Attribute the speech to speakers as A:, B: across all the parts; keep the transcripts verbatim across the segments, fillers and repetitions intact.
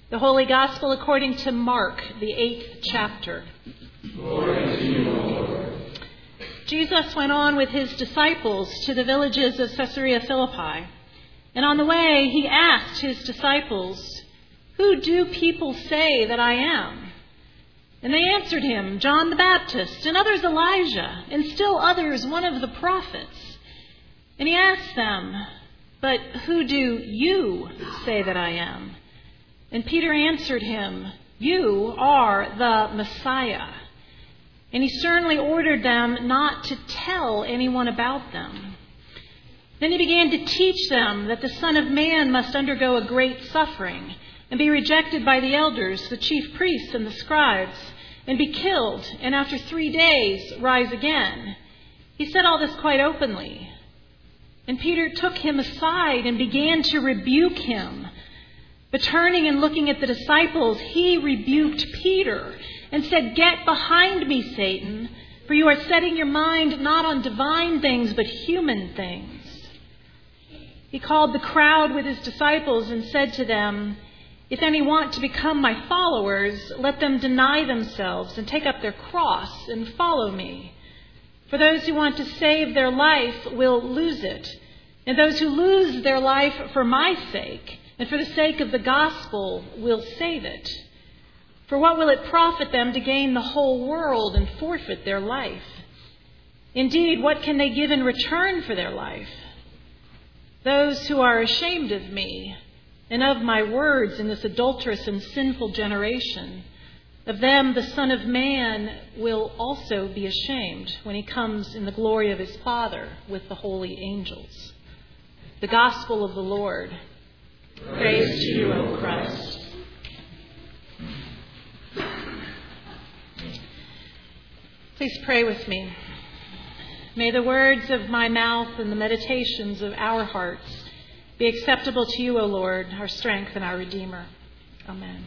A: The Holy Gospel according to Mark, the eighth chapter.
B: Glory to you, O Lord.
A: Jesus went on with his disciples to the villages of Caesarea Philippi. And on the way, he asked his disciples, "Who do people say that I am?" And they answered him, "John the Baptist, and others Elijah, and still others one of the prophets." And he asked them, "But who do you say that I am?" And Peter answered him, "You are the Messiah." And he sternly ordered them not to tell anyone about them. Then he began to teach them that the Son of Man must undergo a great suffering and be rejected by the elders, the chief priests, and the scribes, and be killed, and after three days rise again. He said all this quite openly. And Peter took him aside and began to rebuke him. But turning and looking at the disciples, he rebuked Peter and said, "Get behind me, Satan, for you are setting your mind not on divine things, but human things." He called the crowd with his disciples and said to them, "If any want to become my followers, let them deny themselves and take up their cross and follow me. For those who want to save their life will lose it, and those who lose their life for my sake and for the sake of the gospel will save it. For what will it profit them to gain the whole world and forfeit their life? Indeed, what can they give in return for their life? Those who are ashamed of me and of my words in this adulterous and sinful generation, of them the Son of Man will also be ashamed when he comes in the glory of his Father with the holy angels." The Gospel of the Lord. Praise to you, O Christ. Please pray with me. May the words of my mouth and the meditations of our hearts be acceptable to you, O Lord, our strength and our Redeemer. Amen.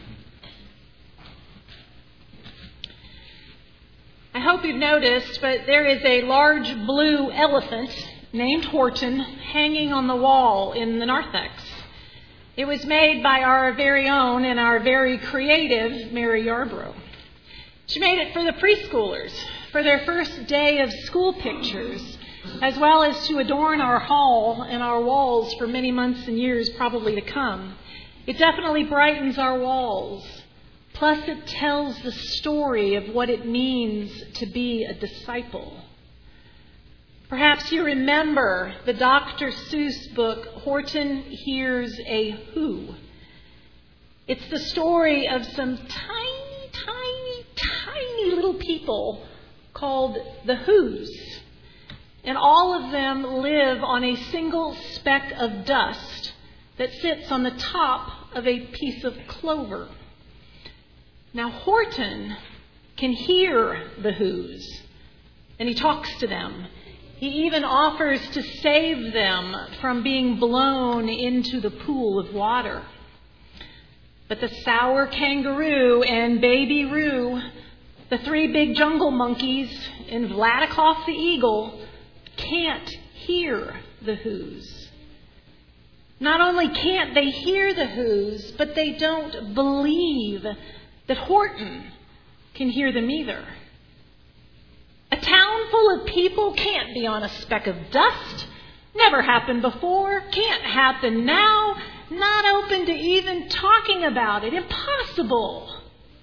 A: I hope you've noticed, but there is a large blue elephant named Horton hanging on the wall in the narthex. It was made by our very own and our very creative Mary Yarbrough. She made it for the preschoolers for their first day of school pictures, as well as to adorn our hall and our walls for many months and years probably to come. It definitely brightens our walls. Plus, it tells the story of what it means to be a disciple. Perhaps you remember the Doctor Seuss book, Horton Hears a Who. It's the story of some tiny, tiny, tiny little people called the Whos. And all of them live on a single speck of dust that sits on the top of a piece of clover. Now, Horton can hear the Whos, and he talks to them. He even offers to save them from being blown into the pool of water. But the sour kangaroo and Baby Roo, the three big jungle monkeys, and Vladikov the eagle can't hear the Whos. Not only can't they hear the Whos, but they don't believe that Horton can hear them either. A town full of people can't be on a speck of dust. Never happened before. Can't happen now. Not open to even talking about it. Impossible.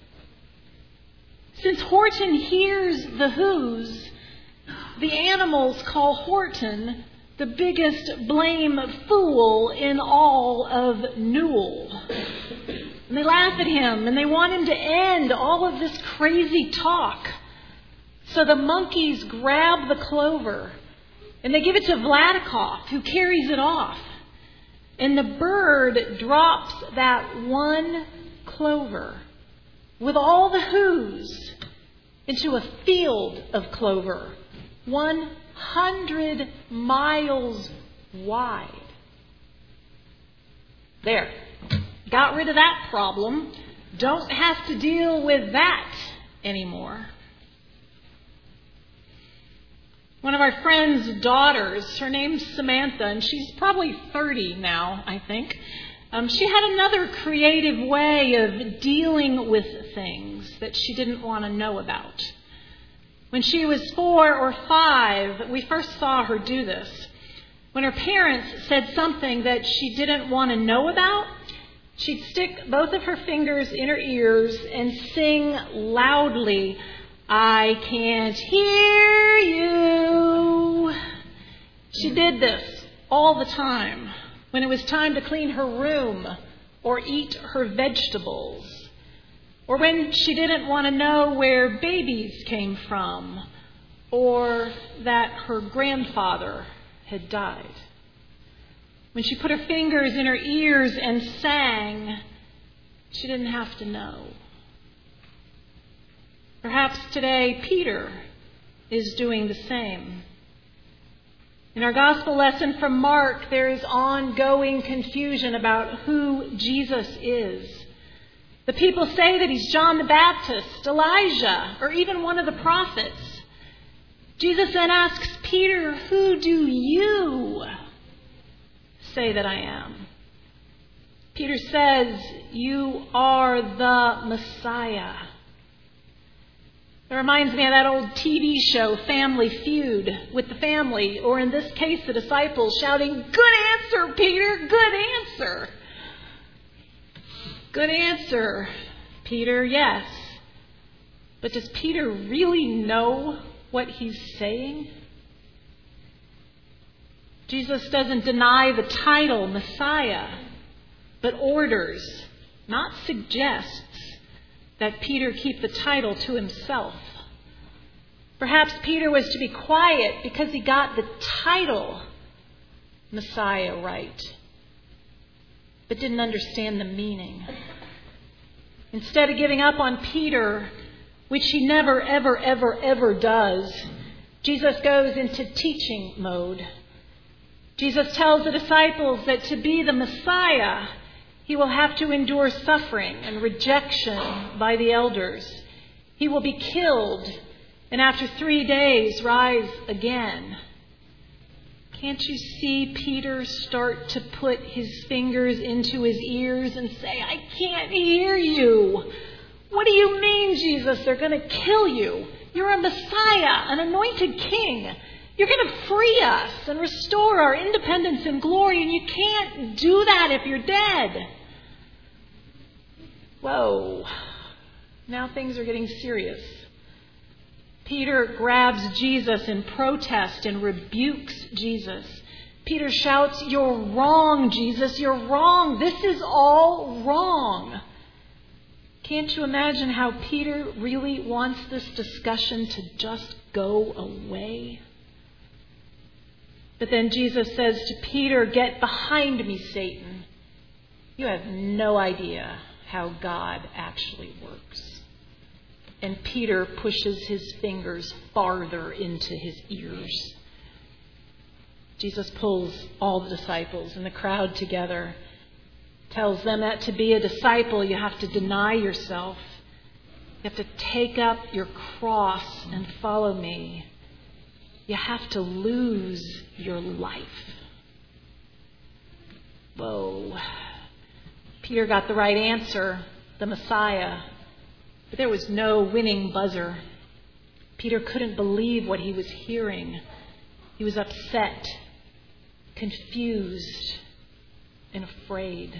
A: Since Horton hears the Whos, the animals call Horton the biggest blame fool in all of Newell. And they laugh at him and they want him to end all of this crazy talk. So the monkeys grab the clover and they give it to Vladikov, who carries it off. And the bird drops that one clover with all the Whos into a field of clover, one hundred miles wide. There. Got rid of that problem. Don't have to deal with that anymore. One of our friend's daughters, her name's Samantha, and she's probably thirty now, I think. Um, she had another creative way of dealing with things that she didn't want to know about. When she was four or five, we first saw her do this. When her parents said something that she didn't want to know about, she'd stick both of her fingers in her ears and sing loudly, "I can't hear you." She did this all the time when it was time to clean her room or eat her vegetables, or when she didn't want to know where babies came from or that her grandfather had died. When she put her fingers in her ears and sang, she didn't have to know. Perhaps today Peter is doing the same. In our gospel lesson from Mark, there is ongoing confusion about who Jesus is. The people say that he's John the Baptist, Elijah, or even one of the prophets. Jesus then asks Peter, "Who do you say that I am?" Peter says, "You are the Messiah." It reminds me of that old T V show, Family Feud, with the family, or in this case, the disciples shouting, "Good answer, Peter, good answer." Good answer, Peter, yes. But does Peter really know what he's saying? Jesus doesn't deny the title Messiah, but orders, not suggests, that Peter keep the title to himself. Perhaps Peter was to be quiet because he got the title Messiah right, but didn't understand the meaning. Instead of giving up on Peter, which he never, ever, ever, ever does, Jesus goes into teaching mode. Jesus tells the disciples that to be the Messiah, he will have to endure suffering and rejection by the elders. He will be killed and after three days rise again. Can't you see Peter start to put his fingers into his ears and say, "I can't hear you. What do you mean, Jesus? They're going to kill you. You're a Messiah, an anointed king. You're going to free us and restore our independence and glory, and you can't do that if you're dead." Whoa. Now things are getting serious. Peter grabs Jesus in protest and rebukes Jesus. Peter shouts, "You're wrong, Jesus. You're wrong. This is all wrong." Can't you imagine how Peter really wants this discussion to just go away? But then Jesus says to Peter, "Get behind me, Satan. You have no idea how God actually works." And Peter pushes his fingers farther into his ears. Jesus pulls all the disciples and the crowd together, tells them that to be a disciple, you have to deny yourself. You have to take up your cross and follow me. You have to lose your life. Whoa. Peter got the right answer, the Messiah. But there was no winning buzzer. Peter couldn't believe what he was hearing. He was upset, confused, and afraid.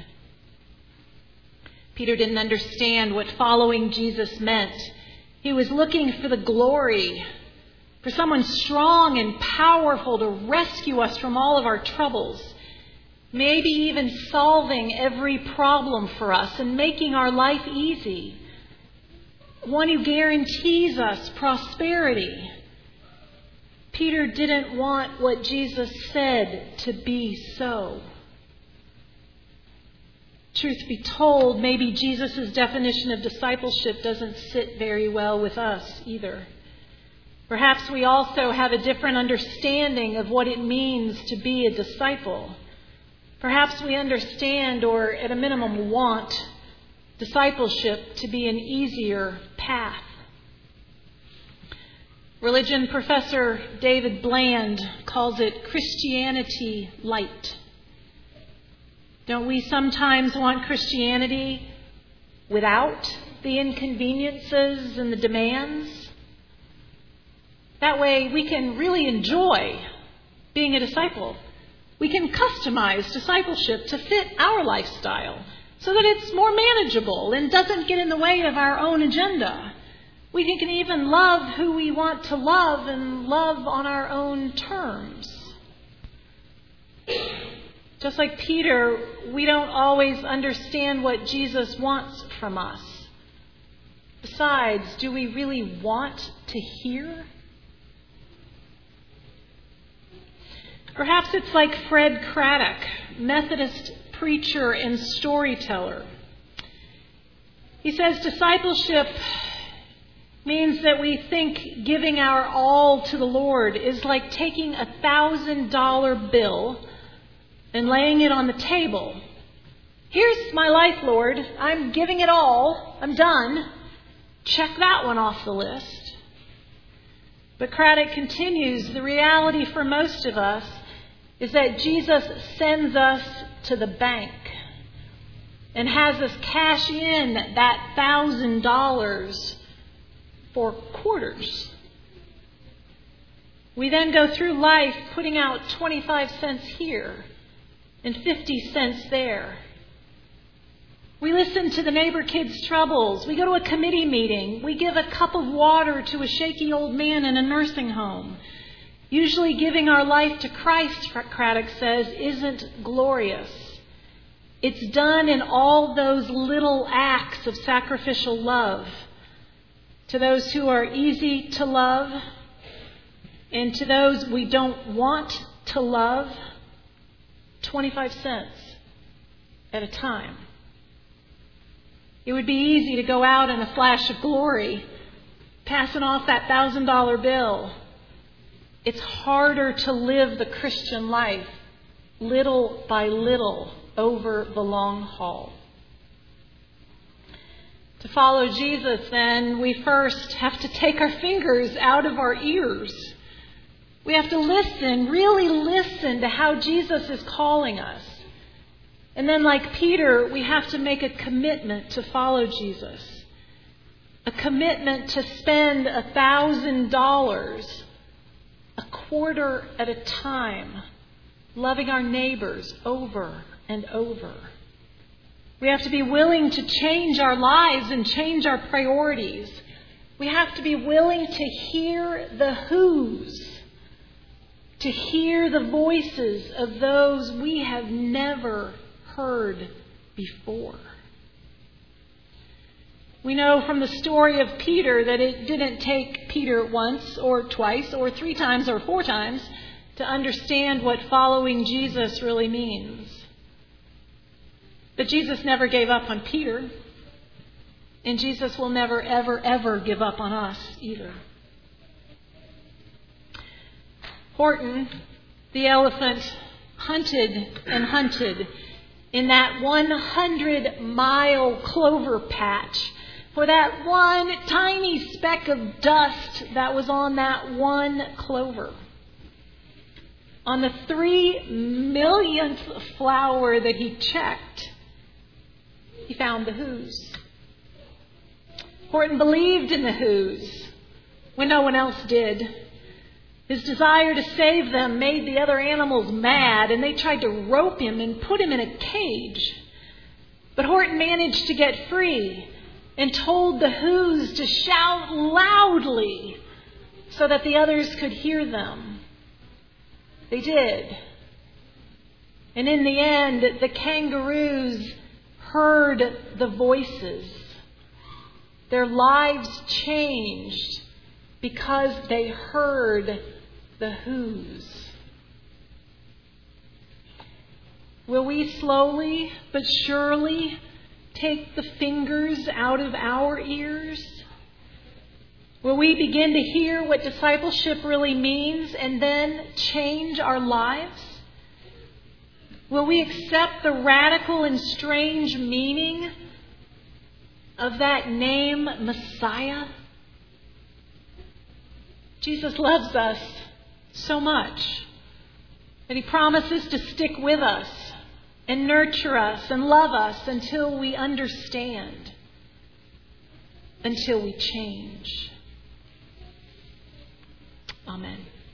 A: Peter didn't understand what following Jesus meant. He was looking for the glory, for someone strong and powerful to rescue us from all of our troubles, maybe even solving every problem for us and making our life easy. One who guarantees us prosperity. Peter didn't want what Jesus said to be so. Truth be told, maybe Jesus' definition of discipleship doesn't sit very well with us either. Perhaps we also have a different understanding of what it means to be a disciple. Perhaps we understand, or at a minimum want, discipleship to be an easier path. Religion professor David Bland calls it Christianity light. Don't we sometimes want Christianity without the inconveniences and the demands? That way we can really enjoy being a disciple. We can customize discipleship to fit our lifestyle so that it's more manageable and doesn't get in the way of our own agenda. We can even love who we want to love and love on our own terms. Just like Peter, we don't always understand what Jesus wants from us. Besides, do we really want to hear? Perhaps it's like Fred Craddock, Methodist preacher and storyteller. He says discipleship means that we think giving our all to the Lord is like taking a thousand dollar bill and laying it on the table. Here's my life, Lord. I'm giving it all. I'm done. Check that one off the list. But Craddock continues, the reality for most of us is that Jesus sends us to the bank and has us cash in that thousand dollars for quarters. We then go through life putting out twenty-five cents here and fifty cents there. We listen to the neighbor kids' troubles. We go to a committee meeting. We give a cup of water to a shaky old man in a nursing home. Usually giving our life to Christ, Craddock says, isn't glorious. It's done in all those little acts of sacrificial love. To those who are easy to love, and to those we don't want to love, twenty-five cents at a time. It would be easy to go out in a flash of glory, passing off that thousand dollar bill. It's harder to live the Christian life little by little over the long haul. To follow Jesus, then, we first have to take our fingers out of our ears. We have to listen, really listen to how Jesus is calling us. And then, like Peter, we have to make a commitment to follow Jesus. A commitment to spend a thousand dollars a quarter at a time, loving our neighbors over and over. We have to be willing to change our lives and change our priorities. We have to be willing to hear the who's, to hear the voices of those we have never heard before. We know from the story of Peter that it didn't take Peter once or twice or three times or four times to understand what following Jesus really means. But Jesus never gave up on Peter, and Jesus will never, ever, ever give up on us either. Horton, the elephant, hunted and hunted in that one hundred mile clover patch for that one tiny speck of dust that was on that one clover. On the three millionth flower that he checked, he found the who's. Horton believed in the who's when no one else did. His desire to save them made the other animals mad, and they tried to rope him and put him in a cage. But Horton managed to get free and told the who's to shout loudly so that the others could hear them. They did. And in the end, the kangaroos heard the voices. Their lives changed because they heard the who's. Will we slowly but surely take the fingers out of our ears? Will we begin to hear what discipleship really means and then change our lives? Will we accept the radical and strange meaning of that name, Messiah? Jesus loves us so much that he promises to stick with us and nurture us and love us until we understand, until we change. Amen.